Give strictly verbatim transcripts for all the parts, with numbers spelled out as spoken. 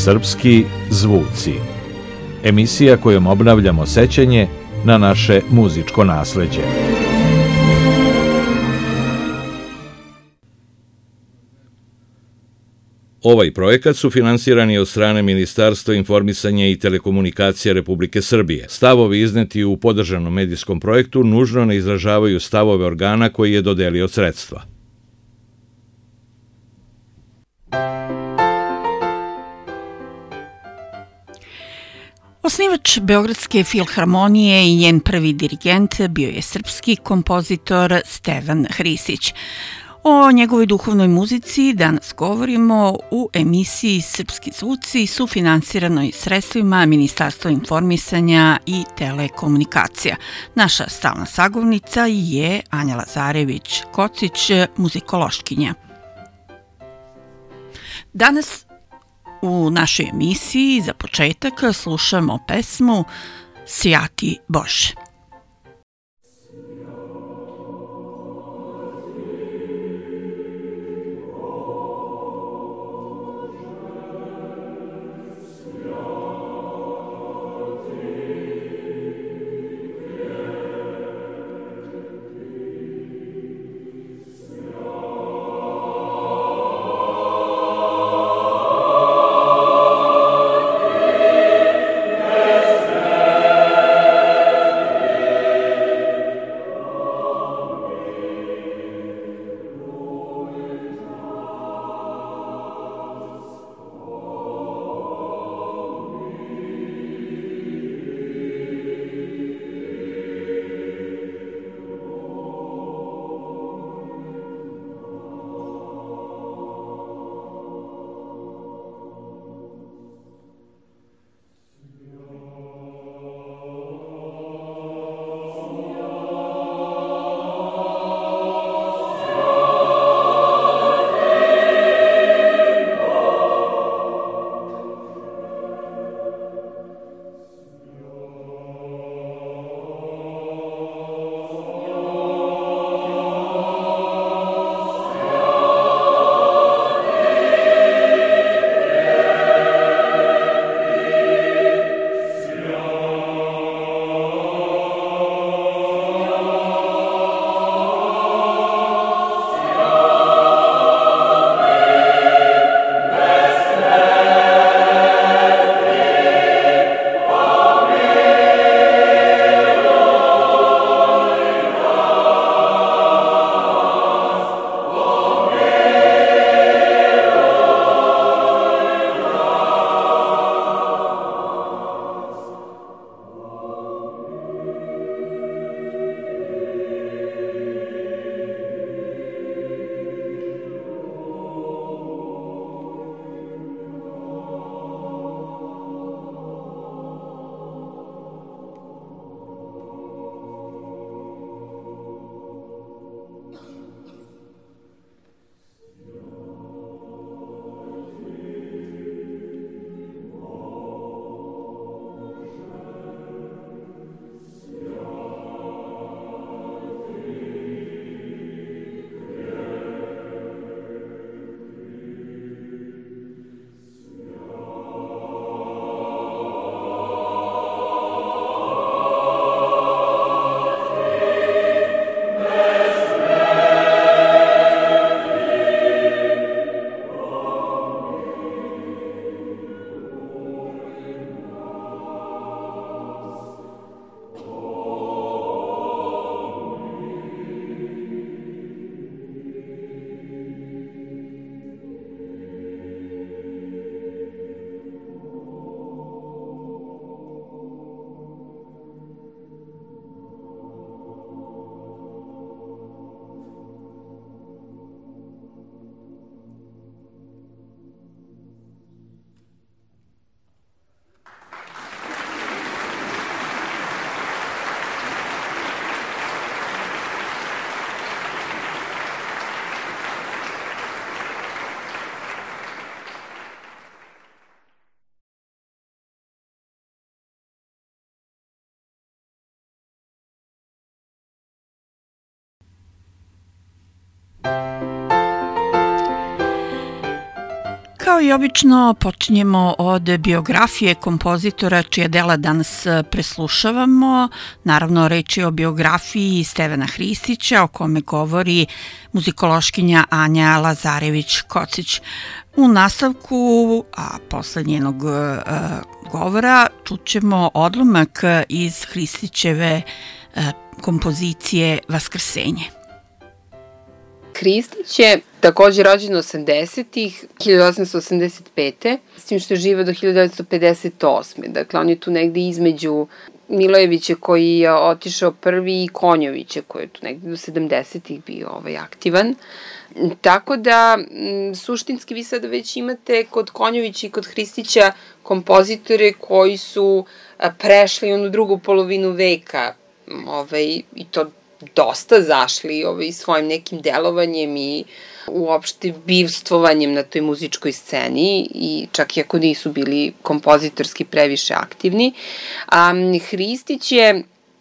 Srpski zvuci. Emisija kojom obnavljamo sećanje na naše muzičko nasleđe. Ovaj projekat sufinansiran je od strane Ministarstva informisanja i telekomunikacija Republike Srbije. Stavovi izneti u podržanom medijskom projektu nužno ne izražavaju stavove organa koji je dodelio sredstva. Osnivač Beogradske filharmonije i njen prvi dirigent bio je srpski kompozitor Stevan Hrisić. O njegovoj duhovnoj muzici danas govorimo u emisiji Srpski zvuci sufinansiranoj sredstvima Ministarstva informisanja i telekomunikacija. Naša stalna sagovornica je Anja Lazarević-Kocić, muzikološkinja. Danas u našoj emisiji za početak slušamo pesmu Sjati Bože. Kao i obično počinjemo od biografije kompozitora čija dela danas preslušavamo. Naravno, reč je o biografiji Stevana Hristića o kome govori muzikološkinja Anja Lazarević-Kocić. U nastavku, a posle njenog uh, govora, čućemo odlomak iz Hristićeve uh, kompozicije Vaskrsenje. Hristić je takođe rođen osamdesetih, hiljadu osamsto osamdeset pete s tim što je živa do hiljadu devetsto pedeset osme Dakle, on je tu negde između Milojevića koji je otišao prvi i Konjovića koji je tu negde do sedamdesetih bio ovaj, aktivan. Tako da, m, suštinski vi sada već imate kod Konjovića i kod Hristića kompozitore koji su a, prešli onu drugu polovinu veka ovaj, i to dosta zašli ovaj, svojim nekim delovanjem i uopšte bivstvovanjem na toj muzičkoj sceni i čak i ako nisu bili kompozitorski previše aktivni. A, Hristić je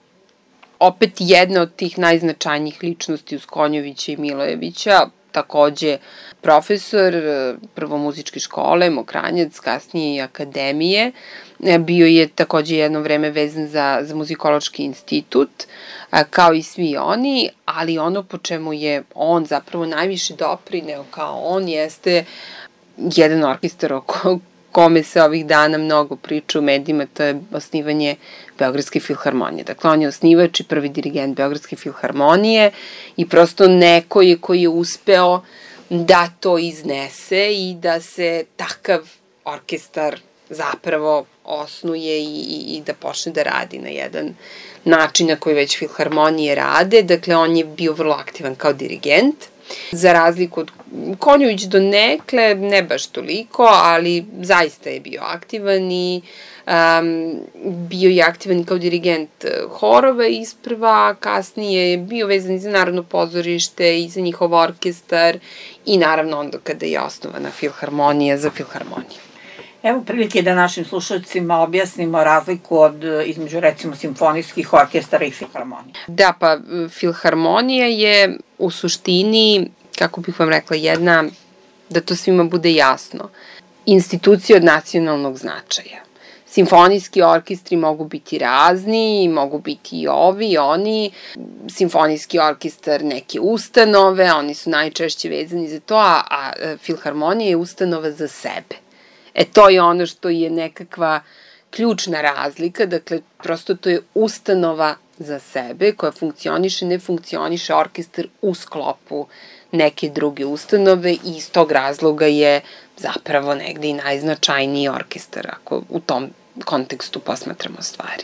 opet jedna od tih najznačajnijih ličnosti uz Konjovića i Milojevića, takođe profesor prvo muzičke škole, Mokranjac, kasnije i akademije. Bio je takođe jedno vreme vezan za, za muzikološki institut, kao i svi oni, ali ono po čemu je on zapravo najviše doprineo kao on jeste jedan orkestar o kome se ovih dana mnogo priča u medijima, to je osnivanje Beogradske filharmonije. Dakle, on je osnivač i prvi dirigent Beogradske filharmonije i prosto neko je koji je uspeo da to iznese i da se takav orkestar zapravo osnuje i, i, i da počne da radi na jedan način na koji već filharmonije rade. Dakle, on je bio vrlo aktivan kao dirigent. Za razliku od Konjović do nekle, ne baš toliko, ali zaista je bio aktivan i um, bio je aktivan kao dirigent horova isprva, kasnije je bio vezan i za Narodno pozorište i za njihov orkestar i naravno onda kada je osnovana filharmonija za filharmoniju. Evo prilike da našim slušalcima objasnimo razliku od, između recimo simfonijskih orkestara i filharmonije. Da, pa filharmonija je u suštini, kako bih vam rekla, jedna, da to svima bude jasno, institucija od nacionalnog značaja. Simfonijski orkestri mogu biti razni, mogu biti i ovi, i oni. Simfonijski orkestar neke ustanove, oni su najčešće vezani za to, a, a filharmonija je ustanova za sebe. E, to je ono što je nekakva ključna razlika, dakle, prosto to je ustanova za sebe koja funkcioniše, ne funkcioniše orkestar u sklopu neke druge ustanove i iz tog razloga je zapravo negde i najznačajniji orkestar, ako u tom kontekstu posmatramo stvari.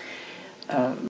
Um.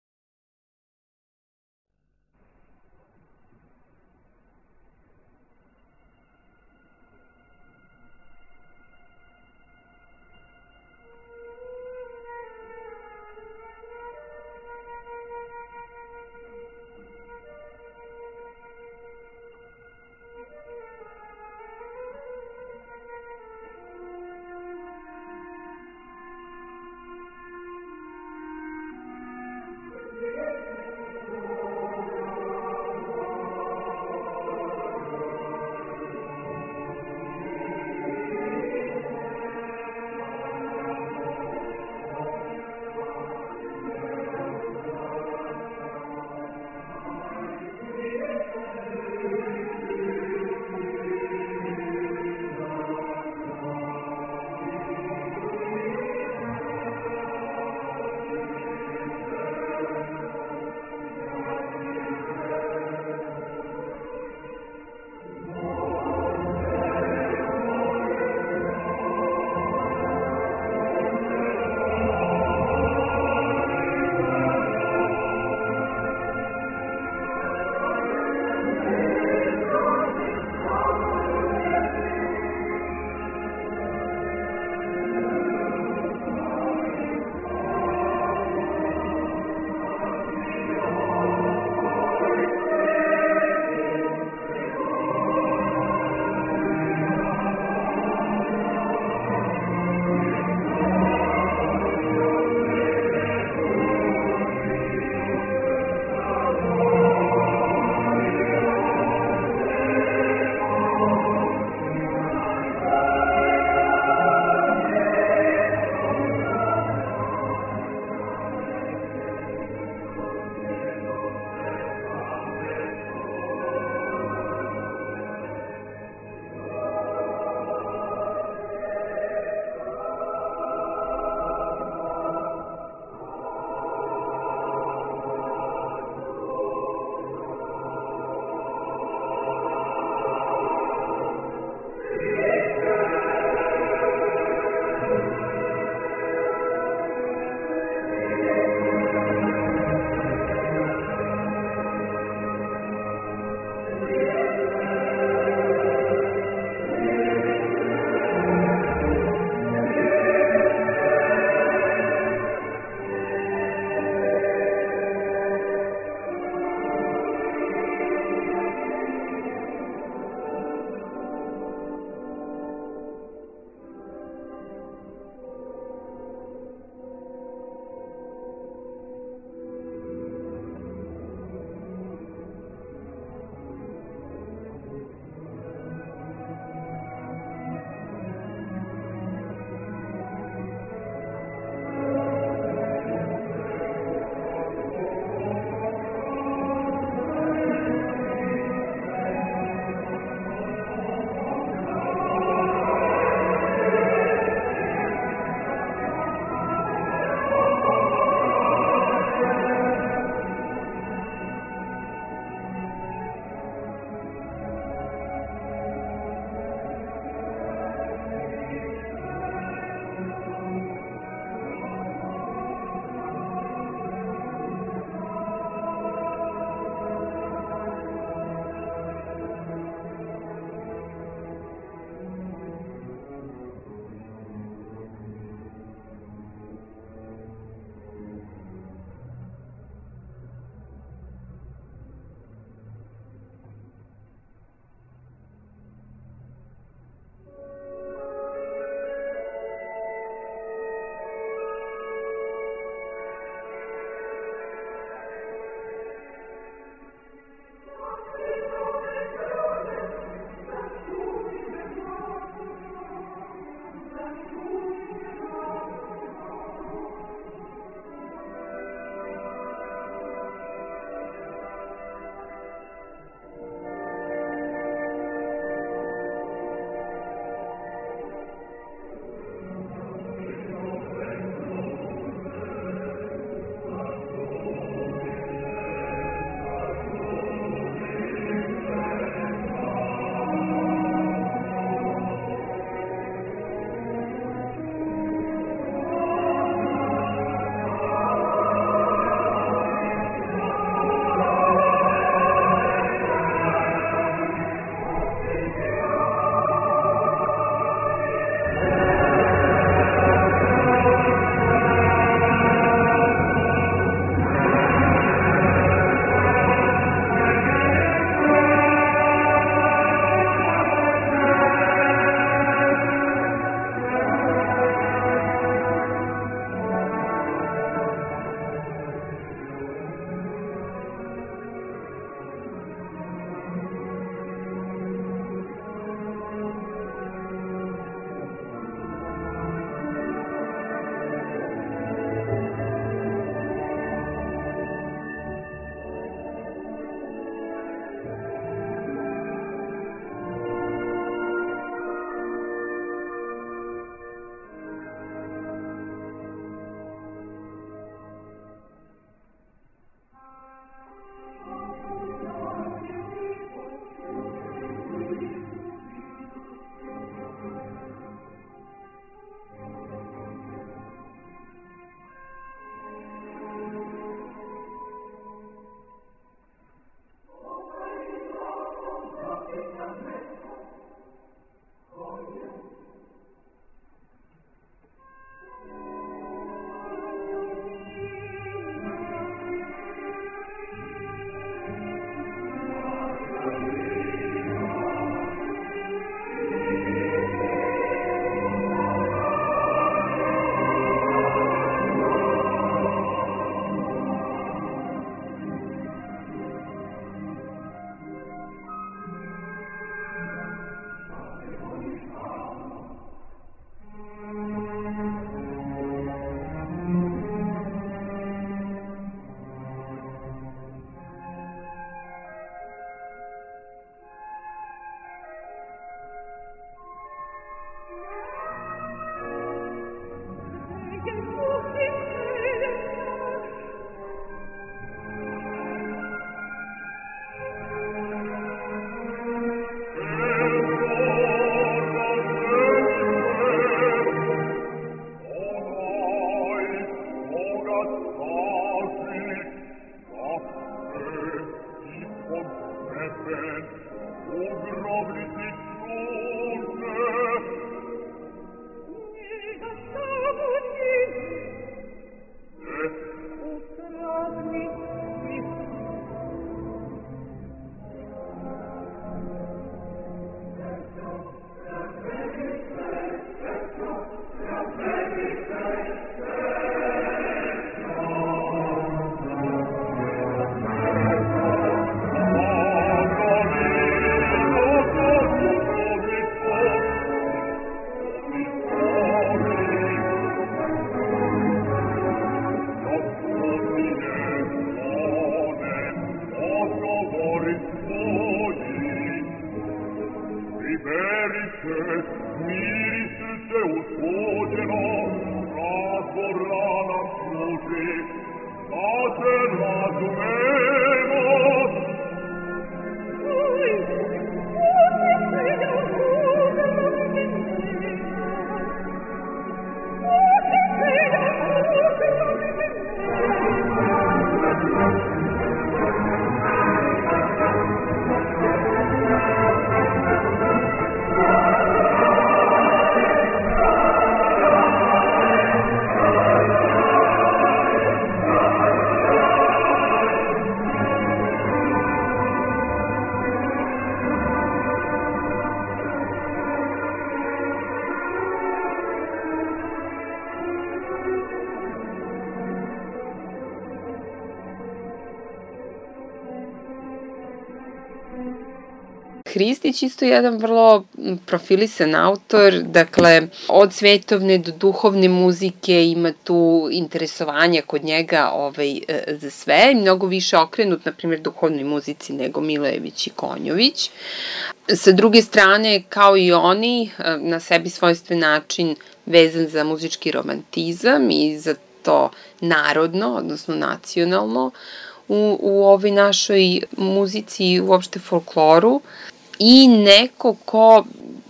Hristić isto jedan vrlo profilisan autor, dakle od svetovne do duhovne muzike ima tu interesovanja kod njega ovaj, za sve, mnogo više okrenut, na primjer, duhovnoj muzici nego Milojević i Konjović. Sa druge strane, kao i oni, na sebi svojstven način vezan za muzički romantizam i za to narodno, odnosno nacionalno, u, u ovoj našoj muzici i uopšte folkloru. I neko ko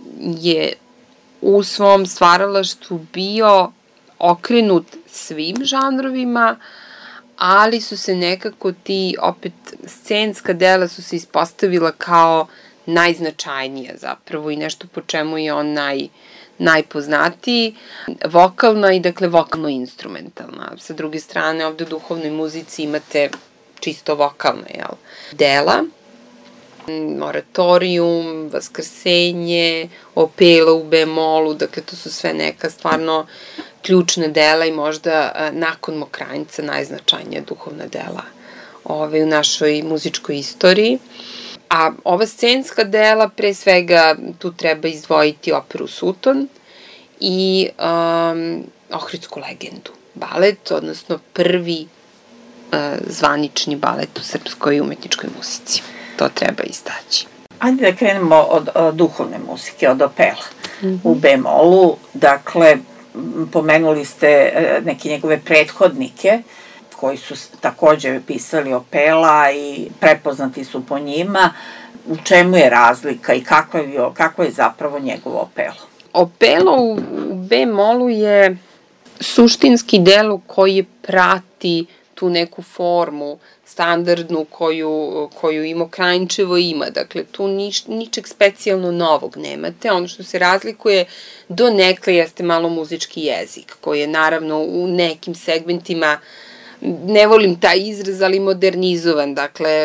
je u svom stvaralaštvu bio okrenut svim žanrovima, ali su se nekako ti, opet, scenska dela su se ispostavila kao najznačajnija zapravo i nešto po čemu je on naj, najpoznatiji. Vokalna i, dakle, vokalno-instrumentalna. Sa druge strane, ovde u duhovnoj muzici imate čisto vokalna, jel, dela. Oratorijum, Vaskrsenje, Opela u bemolu, dakle to su sve neka stvarno ključna dela i možda nakon Mokranjca najznačajnija duhovna dela ove, u našoj muzičkoj istoriji. A ova scenska dela, pre svega, tu treba izdvojiti operu Suton i um, Ohridsku legendu, balet, odnosno prvi uh, zvanični balet u srpskoj umetničkoj muzici. To treba istaći. Ajde da krenemo od, od duhovne muzike, od Opela. Mm-hmm. U bemolu, dakle, pomenuli ste neke njegove prethodnike, koji su takođe pisali Opela i prepoznati su po njima. U čemu je razlika i kako je, kako je zapravo njegovo Opelo? Opelo u, u bemolu je suštinski delo koji prati tu neku formu standardnu koju, koju i Mokranjčevo ima. Dakle, tu nič, ničeg specijalno novog nemate. Ono što se razlikuje do nekle jeste malo muzički jezik, koji je naravno u nekim segmentima, ne volim taj izraz, ali modernizovan. Dakle,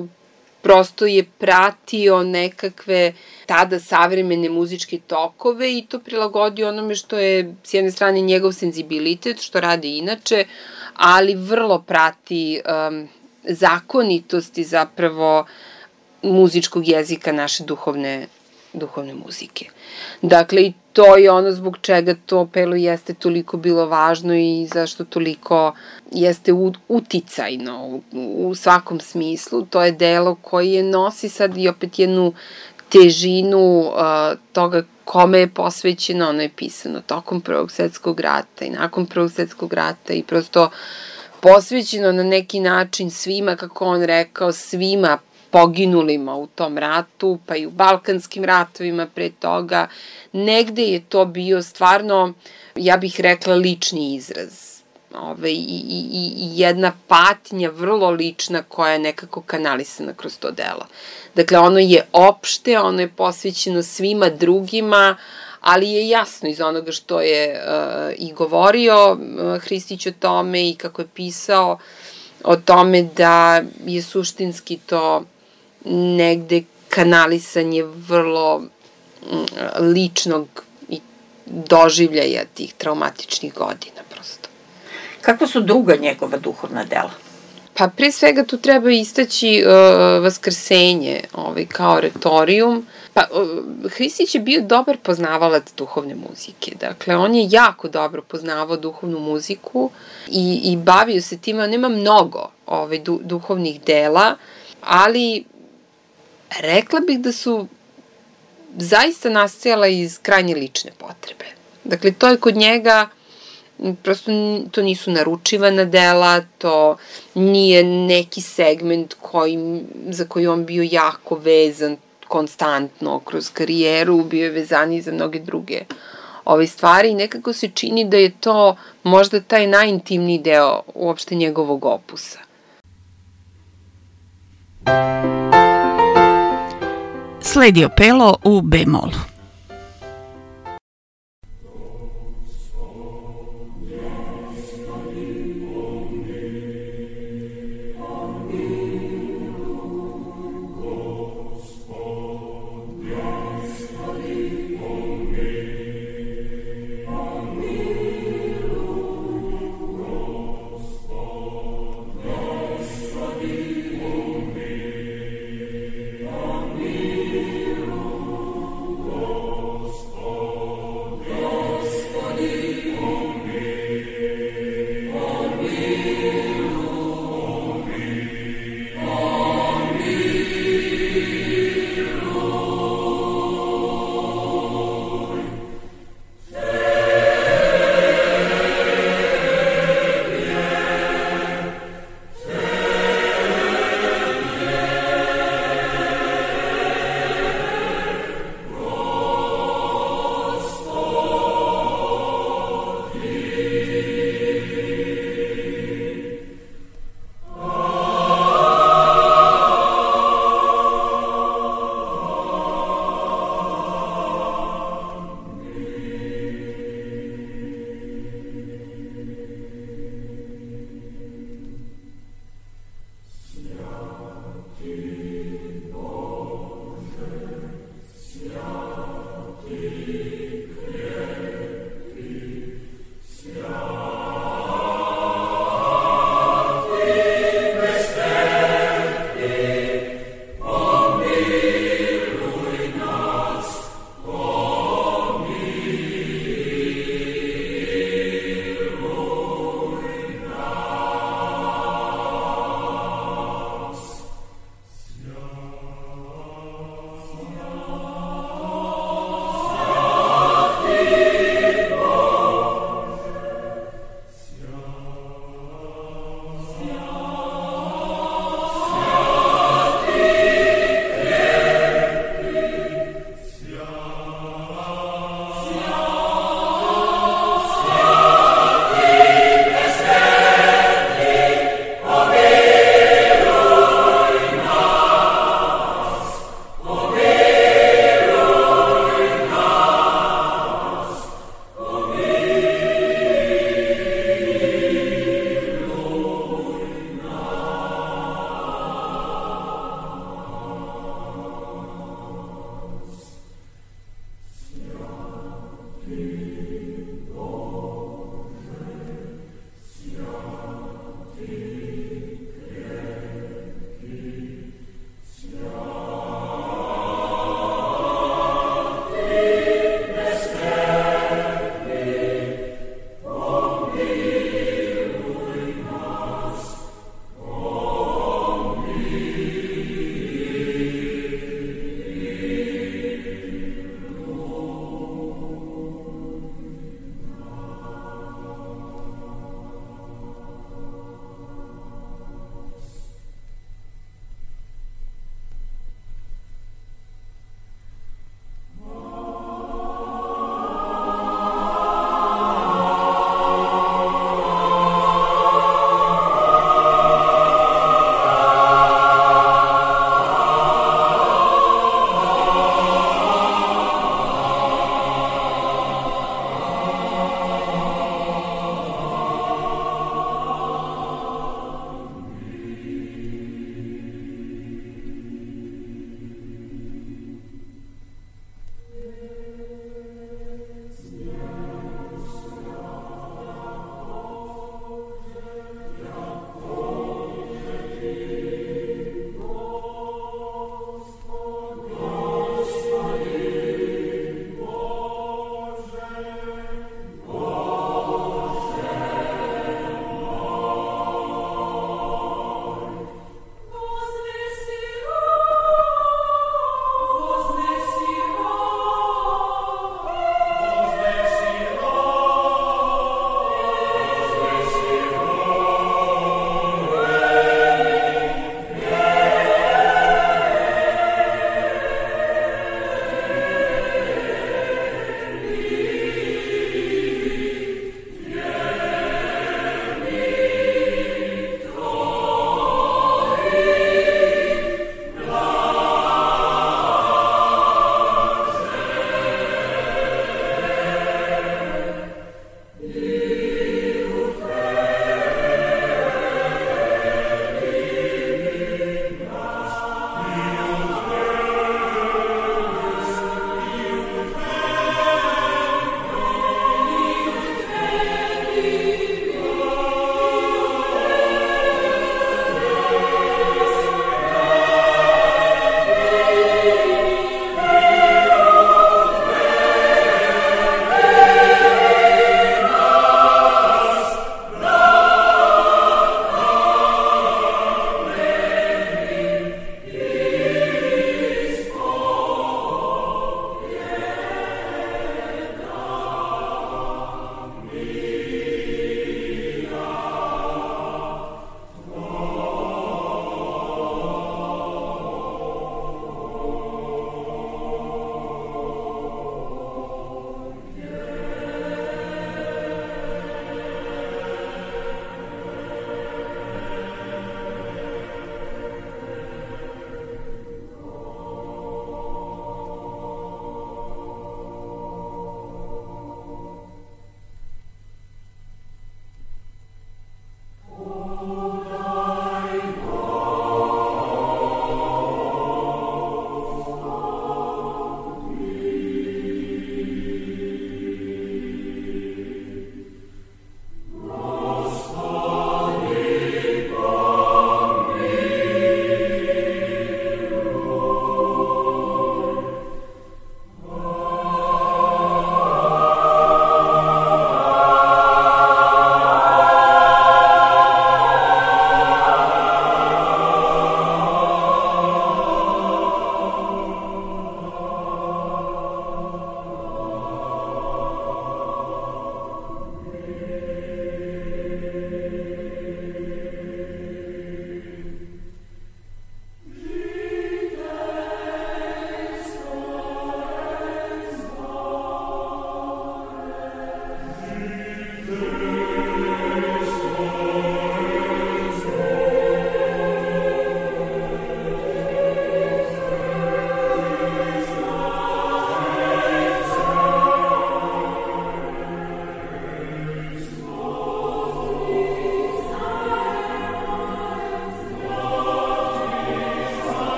prosto je pratio nekakve tada savremene muzičke tokove i to prilagodio onome što je s jedne strane njegov senzibilitet, što radi inače, ali vrlo prati um, zakonitosti zapravo muzičkog jezika naše duhovne, duhovne muzike. Dakle, i to je ono zbog čega to Opelo jeste toliko bilo važno i zašto toliko jeste uticajno u, u svakom smislu. To je delo koje nosi sad i opet jednu težinu uh, toga kome je posvećeno, ono je pisano tokom Prvog svetskog rata i nakon Prvog svetskog rata i prosto posvećeno na neki način svima, kako on rekao, svima poginulima u tom ratu, pa i u balkanskim ratovima pre toga. Negde je to bio stvarno, ja bih rekla, lični izraz ove, i, i, i jedna patnja vrlo lična koja je nekako kanalisana kroz to delo. Dakle, ono je opšte, ono je posvećeno svima drugima, ali je jasno iz onoga što je uh, i govorio uh, Hristić o tome i kako je pisao o tome da je suštinski to negde kanalisanje vrlo um, ličnog i doživljaja tih traumatičnih godina prosto. Kakva su druga njegova duhovna dela? Pa pre svega tu treba istaći uh, Vaskrsenje ovaj, kao retorijum. Pa, uh, Hristić je bio dobar poznavalac duhovne muzike. Dakle, on je jako dobro poznavao duhovnu muziku i, i bavio se tima. Nema mnogo ovaj, du, duhovnih dela, ali rekla bih da su zaista nastajala iz krajnje lične potrebe. Dakle, to je kod njega, prosto to nisu naručivana dela, to nije neki segment koji, za koji on bio jako vezan konstantno kroz karijeru, bio je vezaniji za mnoge druge ove stvari i nekako se čini da je to možda taj najintimniji deo uopšte njegovog opusa. Sledi Opelo u bemolu. Oh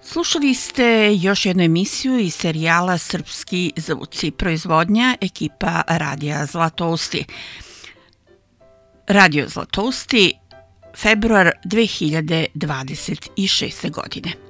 Slušali ste još jednu emisiju iz serijala Srpski zvuci, proizvodnja ekipa Radija Zlatousti. Radio Zlatousti, februar dve hiljade dvadeset šeste. godine.